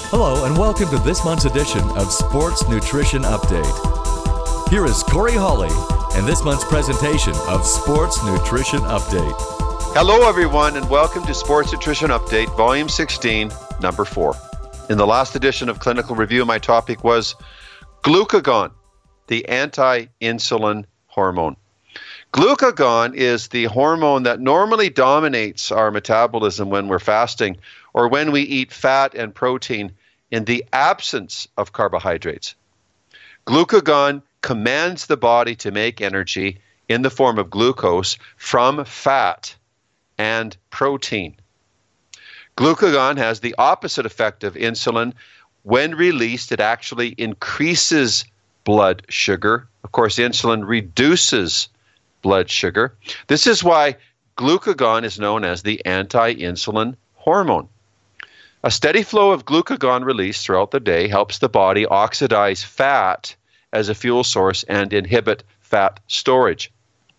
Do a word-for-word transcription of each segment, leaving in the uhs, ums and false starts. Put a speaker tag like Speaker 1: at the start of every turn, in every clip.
Speaker 1: Hello and welcome to this month's edition of Sports Nutrition Update. Here is Corey Hawley and this month's presentation of Sports Nutrition Update.
Speaker 2: Hello everyone and welcome to Sports Nutrition Update, Volume sixteen, Number four. In the last edition of Clinical Review, my topic was glucagon, the anti-insulin hormone. Glucagon is the hormone that normally dominates our metabolism when we're fasting or when we eat fat and protein in the absence of carbohydrates. Glucagon commands the body to make energy in the form of glucose from fat and protein. Glucagon has the opposite effect of insulin. When released, it actually increases blood sugar. Of course, insulin reduces blood sugar. This is why glucagon is known as the anti-insulin hormone. A steady flow of glucagon released throughout the day helps the body oxidize fat as a fuel source and inhibit fat storage.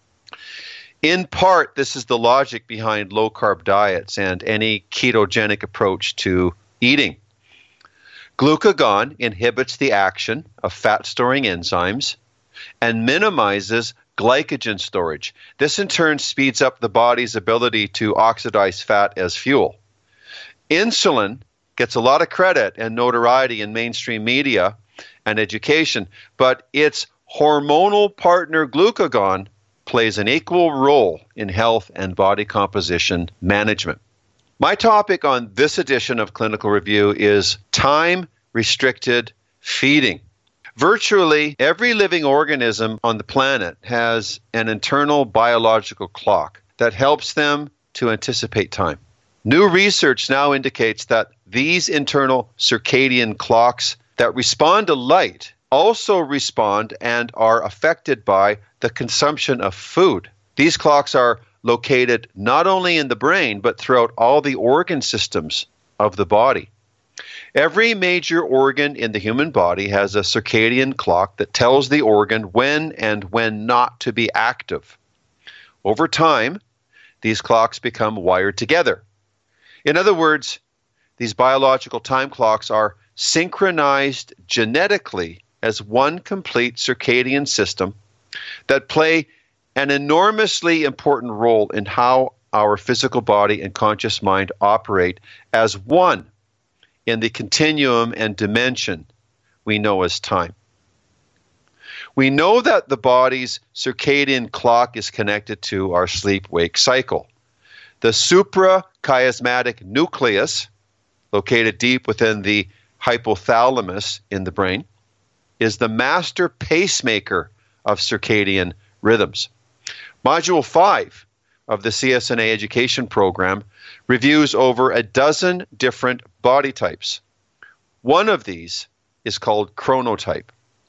Speaker 2: In part, this is the logic behind low-carb diets and any ketogenic approach to eating. Glucagon inhibits the action of fat-storing enzymes and minimizes glycogen storage. This in turn speeds up the body's ability to oxidize fat as fuel. Insulin gets a lot of credit and notoriety in mainstream media and education, but its hormonal partner glucagon plays an equal role in health and body composition management. My topic on this edition of Clinical Review is time-restricted feeding. Virtually every living organism on the planet has an internal biological clock that helps them to anticipate time. New research now indicates that these internal circadian clocks that respond to light also respond and are affected by the consumption of food. These clocks are located not only in the brain, but throughout all the organ systems of the body. Every major organ in the human body has a circadian clock that tells the organ when and when not to be active. Over time, these clocks become wired together. In other words, these biological time clocks are synchronized genetically as one complete circadian system that play an enormously important role in how our physical body and conscious mind operate as one in the continuum and dimension we know as time. We know that the body's circadian clock is connected to our sleep-wake cycle. The suprachiasmatic nucleus, located deep within the hypothalamus in the brain, is the master pacemaker of circadian rhythms. Module five of the C S N A education program reviews over a dozen different body types. One of these is called chronotype.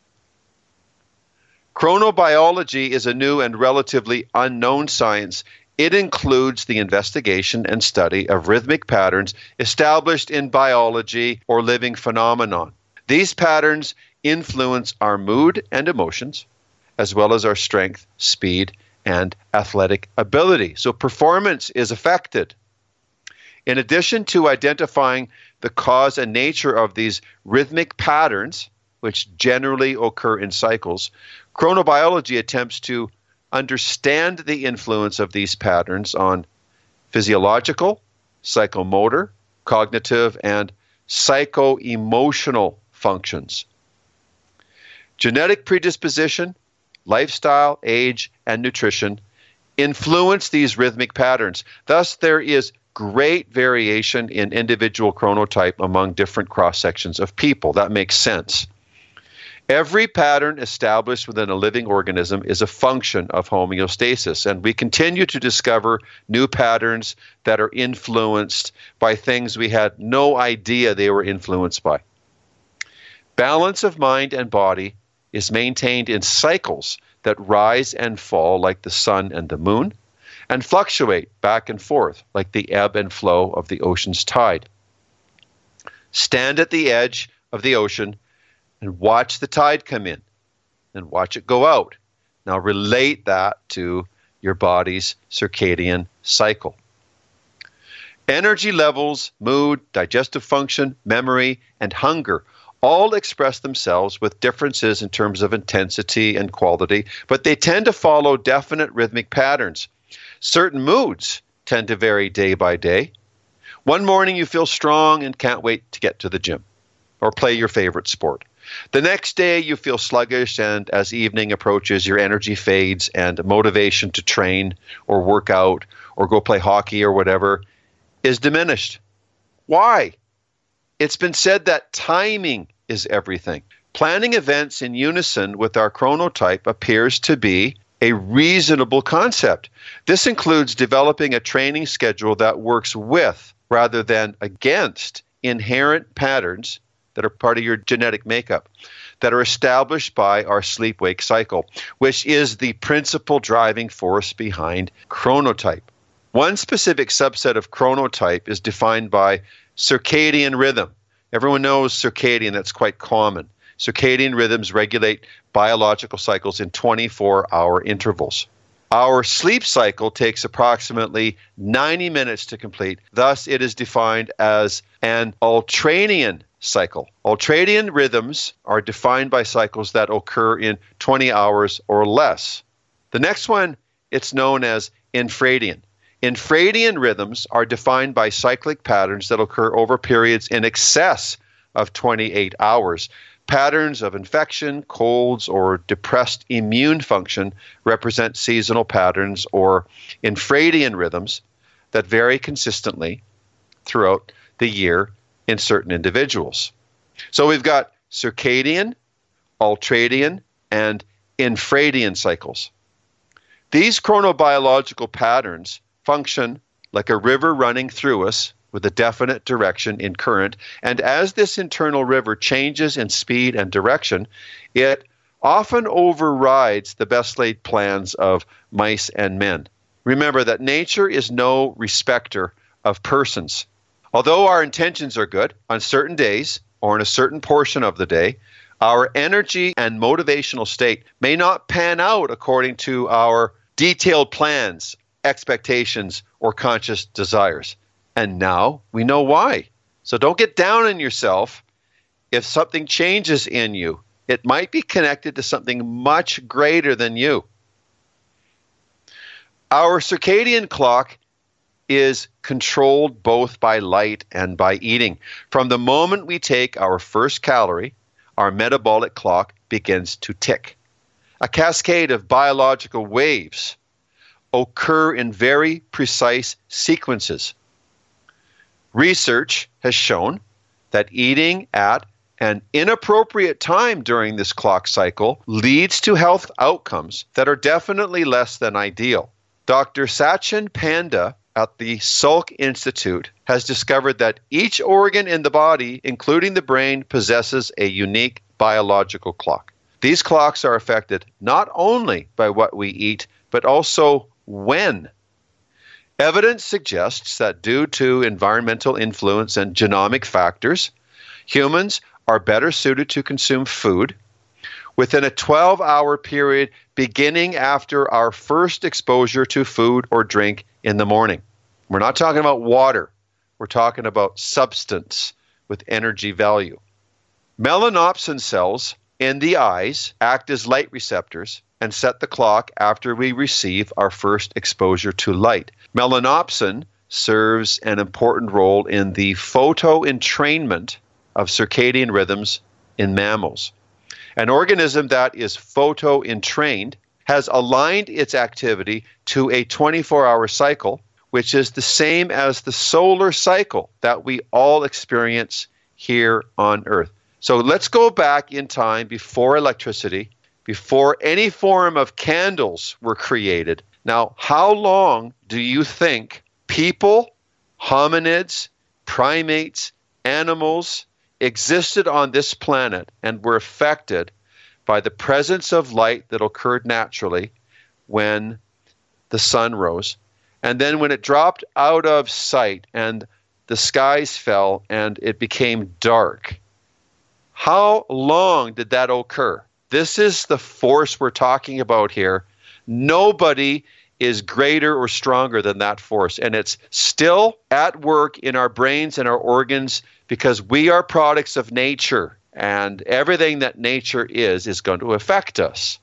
Speaker 2: Chronobiology is a new and relatively unknown science. It includes the investigation and study of rhythmic patterns established in biology or living phenomenon. These patterns influence our mood and emotions, as well as our strength, speed, and athletic ability. So performance is affected. In addition to identifying the cause and nature of these rhythmic patterns, which generally occur in cycles, chronobiology attempts to understand the influence of these patterns on physiological, psychomotor, cognitive, and psycho-emotional functions. Genetic predisposition, lifestyle, age, and nutrition influence these rhythmic patterns. Thus, there is great variation in individual chronotype among different cross-sections of people. That makes sense. Every pattern established within a living organism is a function of homeostasis, and we continue to discover new patterns that are influenced by things we had no idea they were influenced by. Balance of mind and body is maintained in cycles that rise and fall like the sun and the moon, and fluctuate back and forth like the ebb and flow of the ocean's tide. Stand at the edge of the ocean and watch the tide come in and watch it go out. Now relate that to your body's circadian cycle. Energy levels, mood, digestive function, memory, and hunger all express themselves with differences in terms of intensity and quality, but they tend to follow definite rhythmic patterns. Certain moods tend to vary day by day. One morning you feel strong and can't wait to get to the gym or play your favorite sport. The next day you feel sluggish, and as evening approaches, your energy fades and motivation to train or work out or go play hockey or whatever is diminished. Why? It's been said that timing is everything. Planning events in unison with our chronotype appears to be a reasonable concept. This includes developing a training schedule that works with, rather than against, inherent patterns that are part of your genetic makeup, that are established by our sleep-wake cycle, which is the principal driving force behind chronotype. One specific subset of chronotype is defined by circadian rhythm. Everyone knows circadian, that's quite common. Circadian rhythms regulate biological cycles in twenty-four hour intervals. Our sleep cycle takes approximately ninety minutes to complete. Thus, it is defined as an ultradian cycle. Ultradian rhythms are defined by cycles that occur in twenty hours or less. The next one, it's known as infradian. Infradian rhythms are defined by cyclic patterns that occur over periods in excess of twenty-eight hours. Patterns of infection, colds, or depressed immune function represent seasonal patterns or infradian rhythms that vary consistently throughout the year in certain individuals. So we've got circadian, ultradian, and infradian cycles. These chronobiological patterns function like a river running through us with a definite direction in current, and as this internal river changes in speed and direction, it often overrides the best laid plans of mice and men. Remember that nature is no respecter of persons. Although our intentions are good, on certain days or in a certain portion of the day, our energy and motivational state may not pan out according to our detailed plans, expectations, or conscious desires. And now we know why. So don't get down on yourself if something changes in you. It might be connected to something much greater than you. Our circadian clock is controlled both by light and by eating. From the moment we take our first calorie, our metabolic clock begins to tick. A cascade of biological waves occur in very precise sequences. Research has shown that eating at an inappropriate time during this clock cycle leads to health outcomes that are definitely less than ideal. Doctor Sachin Panda at the Salk Institute has discovered that each organ in the body, including the brain, possesses a unique biological clock. These clocks are affected not only by what we eat, but also when. Evidence suggests that due to environmental influence and genomic factors, humans are better suited to consume food within a twelve hour period beginning after our first exposure to food or drink in the morning. We're not talking about water. We're talking about substance with energy value. Melanopsin cells in the eyes act as light receptors and set the clock after we receive our first exposure to light. Melanopsin serves an important role in the photoentrainment of circadian rhythms in mammals. An organism that is photoentrained has aligned its activity to a twenty-four hour cycle, which is the same as the solar cycle that we all experience here on Earth. So let's go back in time before electricity, before any form of candles were created. Now, how long do you think people, hominids, primates, animals existed on this planet and were affected by the presence of light that occurred naturally when the sun rose? And then when it dropped out of sight and the skies fell and it became dark, how long did that occur? This is the force we're talking about here. Nobody is greater or stronger than that force. And it's still at work in our brains and our organs because we are products of nature. And everything that nature is, is going to affect us.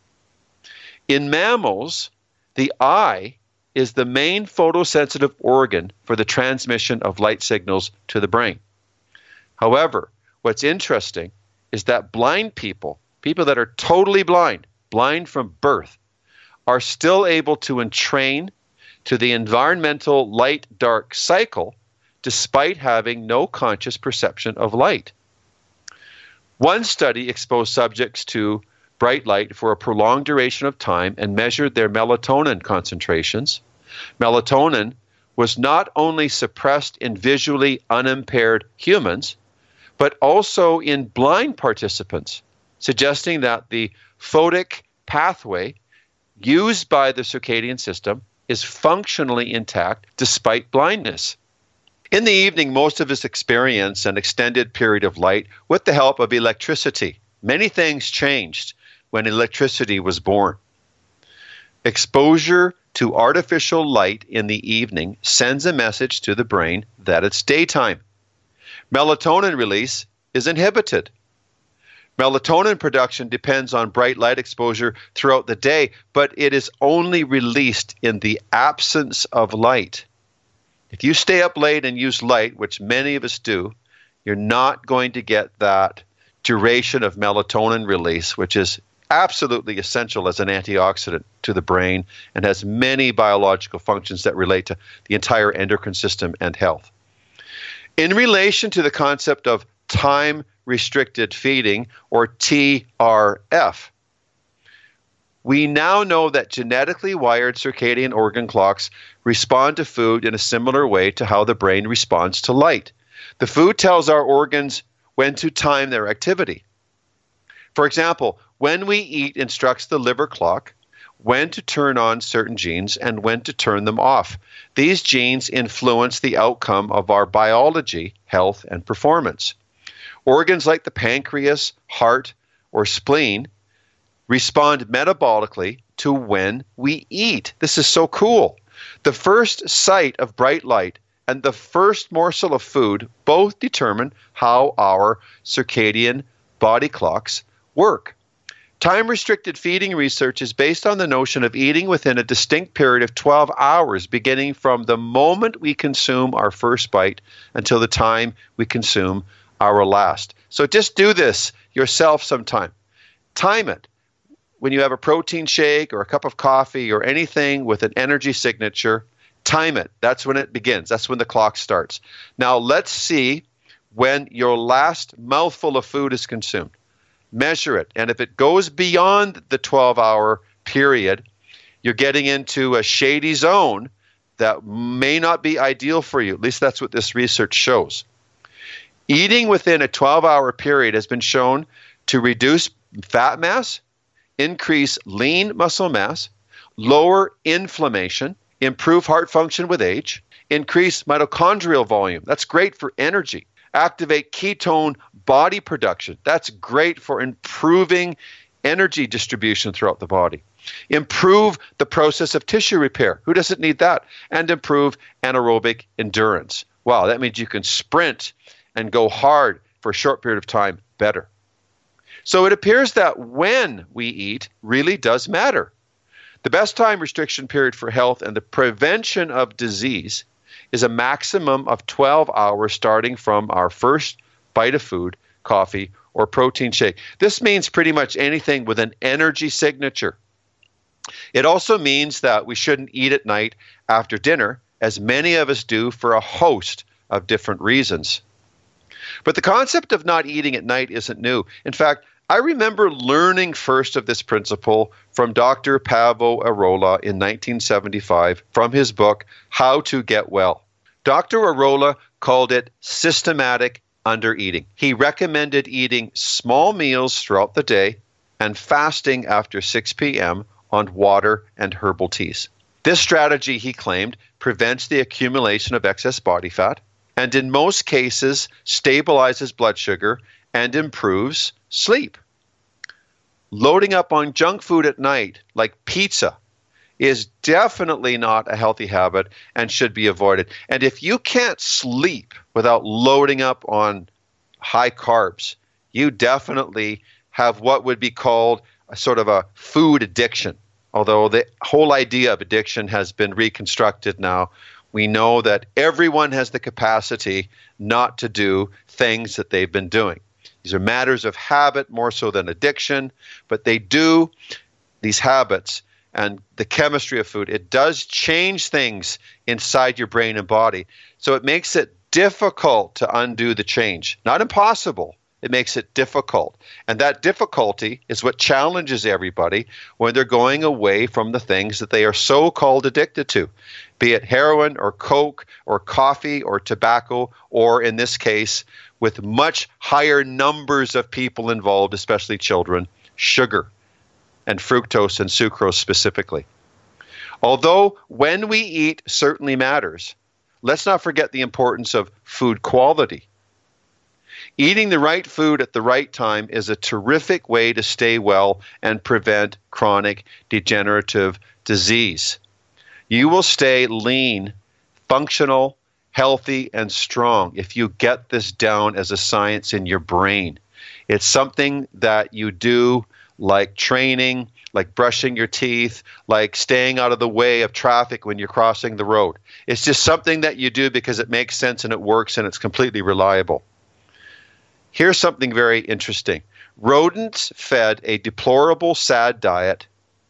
Speaker 2: In mammals, the eye is the main photosensitive organ for the transmission of light signals to the brain. However, what's interesting is that blind people, people that are totally blind, blind from birth, are still able to entrain to the environmental light-dark cycle despite having no conscious perception of light. One study exposed subjects to bright light for a prolonged duration of time and measured their melatonin concentrations. Melatonin was not only suppressed in visually unimpaired humans, but also in blind participants, suggesting that the photic pathway used by the circadian system is functionally intact despite blindness. In the evening, most of us experience an extended period of light with the help of electricity. Many things changed when electricity was born. Exposure to artificial light in the evening sends a message to the brain that it's daytime. Melatonin release is inhibited. Melatonin production depends on bright light exposure throughout the day, but it is only released in the absence of light. If you stay up late and use light, which many of us do, you're not going to get that duration of melatonin release, which is absolutely essential as an antioxidant to the brain and has many biological functions that relate to the entire endocrine system and health. In relation to the concept of time-restricted feeding, or T R F, we now know that genetically wired circadian organ clocks respond to food in a similar way to how the brain responds to light. The food tells our organs when to time their activity. For example, when we eat instructs the liver clock when to turn on certain genes and when to turn them off. These genes influence the outcome of our biology, health, and performance. Organs like the pancreas, heart, or spleen respond metabolically to when we eat. This is so cool. The first sight of bright light and the first morsel of food both determine how our circadian body clocks work. Time-restricted feeding research is based on the notion of eating within a distinct period of twelve hours, beginning from the moment we consume our first bite until the time we consume our last. So just do this yourself sometime. Time it. When you have a protein shake or a cup of coffee or anything with an energy signature, time it. That's when it begins. That's when the clock starts. Now let's see when your last mouthful of food is consumed. Measure it. And if it goes beyond the twelve-hour period, you're getting into a shady zone that may not be ideal for you. At least that's what this research shows. Eating within a twelve-hour period has been shown to reduce fat mass, increase lean muscle mass, lower inflammation, improve heart function with age, increase mitochondrial volume. That's great for energy. Activate ketone body production. That's great for improving energy distribution throughout the body. Improve the process of tissue repair. Who doesn't need that? And improve anaerobic endurance. Wow, that means you can sprint and go hard for a short period of time better. So it appears that when we eat really does matter. The best time restriction period for health and the prevention of disease is a maximum of twelve hours starting from our first bite of food, coffee, or protein shake. This means pretty much anything with an energy signature. It also means that we shouldn't eat at night after dinner, as many of us do for a host of different reasons. But the concept of not eating at night isn't new. In fact, I remember learning first of this principle from Doctor Paavo Airola in nineteen seventy-five from his book, How to Get Well. Doctor Airola called it systematic undereating. He recommended eating small meals throughout the day and fasting after six p.m. on water and herbal teas. This strategy, he claimed, prevents the accumulation of excess body fat and in most cases stabilizes blood sugar and improves sleep. Loading up on junk food at night, like pizza, is definitely not a healthy habit and should be avoided. And if you can't sleep without loading up on high carbs, you definitely have what would be called a sort of a food addiction. Although the whole idea of addiction has been reconstructed now, we know that everyone has the capacity not to do things that they've been doing. These are matters of habit more so than addiction, but they do, these habits and the chemistry of food, it does change things inside your brain and body. So it makes it difficult to undo the change. Not impossible. It makes it difficult. And that difficulty is what challenges everybody when they're going away from the things that they are so-called addicted to, be it heroin or coke or coffee or tobacco, or in this case, with much higher numbers of people involved, especially children, sugar and fructose and sucrose specifically. Although when we eat certainly matters, let's not forget the importance of food quality. Eating the right food at the right time is a terrific way to stay well and prevent chronic degenerative disease. You will stay lean, functional, healthy, and strong if you get this down as a science in your brain. It's something that you do like training, like brushing your teeth, like staying out of the way of traffic when you're crossing the road. It's just something that you do because it makes sense and it works and it's completely reliable. Here's something very interesting. Rodents fed a deplorable, sad diet,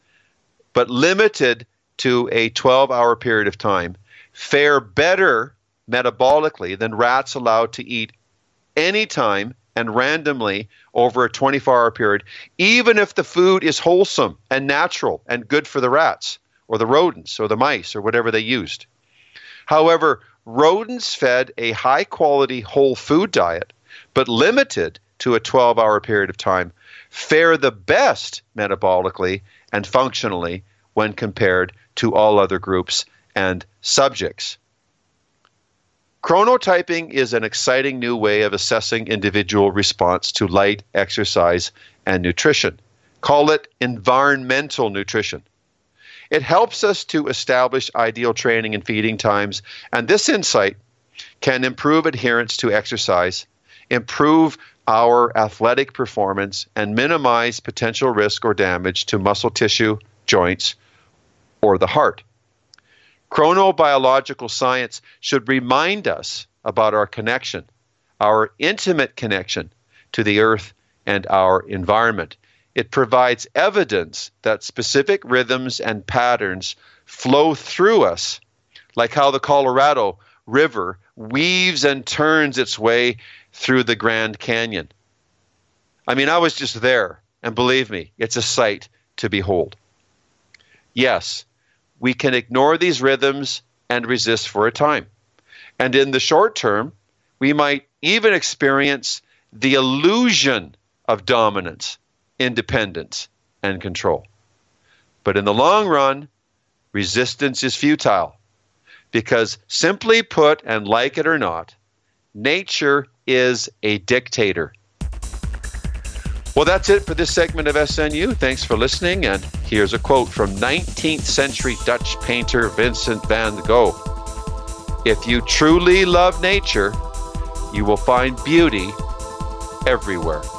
Speaker 2: but limited to a twelve-hour period of time, fare better metabolically than rats allowed to eat anytime and randomly over a twenty-four hour period, even if the food is wholesome and natural and good for the rats or the rodents or the mice or whatever they used. However, rodents fed a high-quality whole food diet, but limited to a twelve hour period of time, fare the best metabolically and functionally when compared to all other groups and subjects. Chronotyping is an exciting new way of assessing individual response to light, exercise, and nutrition. Call it environmental nutrition. It helps us to establish ideal training and feeding times, and this insight can improve adherence to exercise, improve our athletic performance, and minimize potential risk or damage to muscle tissue, joints, or the heart. Chronobiological science should remind us about our connection, our intimate connection to the earth and our environment. It provides evidence that specific rhythms and patterns flow through us, like how the Colorado River weaves and turns its way through the Grand Canyon. I mean, I was just there, and believe me, it's a sight to behold. Yes, we can ignore these rhythms and resist for a time. And in the short term, we might even experience the illusion of dominance, independence, and control. But in the long run, resistance is futile, because simply put, and like it or not, nature is a dictator. Well, that's it for this segment of S N U. Thanks for listening, and here's a quote from nineteenth century Dutch painter Vincent van Gogh. If you truly love nature, you will find beauty everywhere.